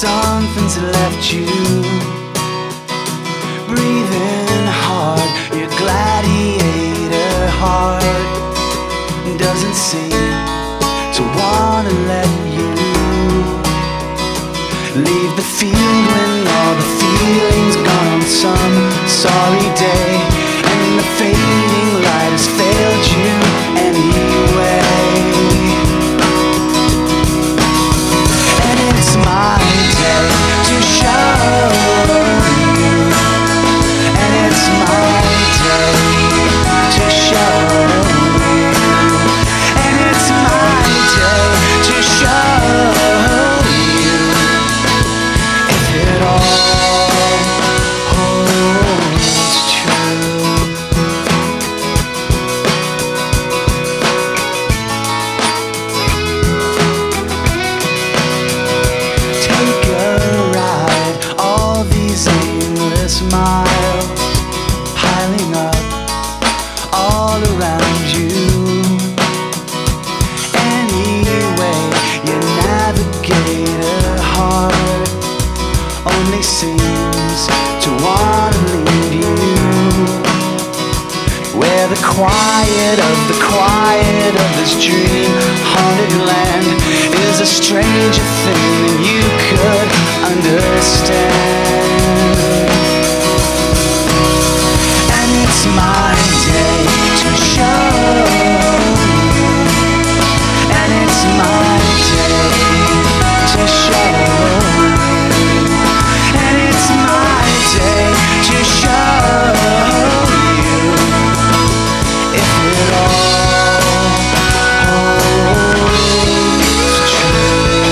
something's left you. Breathing hard, your gladiator heart doesn't seem to wanna let you leave the field when all the feeling's gone on some sorry day, and the fading light has failed you anyway. And it's my day to show you, and it's my day to show you, and it's my day to show you if it all holds true. Take a ride, all these aimless miles piling up all around you. Anyway, your navigator heart only seems to wanna lead you where the quiet of this dream haunted land is a stranger thing than you could understand. And it's my day to show you, and it's my day to show you, and it's my day to show you if it all holds true.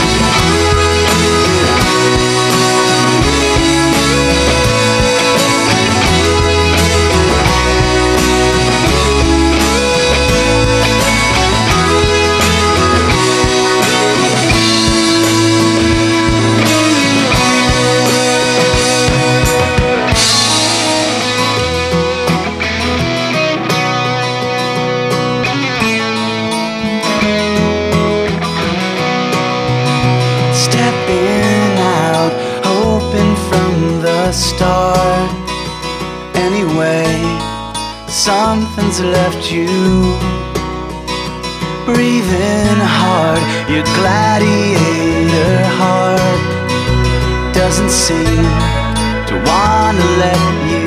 Stepping out, hoping from the start. Anyway, something's left you. Breathing hard, your gladiator heart doesn't seem to wanna let you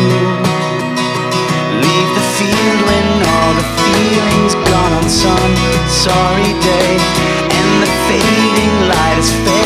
leave the field when all the feeling's gone on some sorry day, and the fading light has faded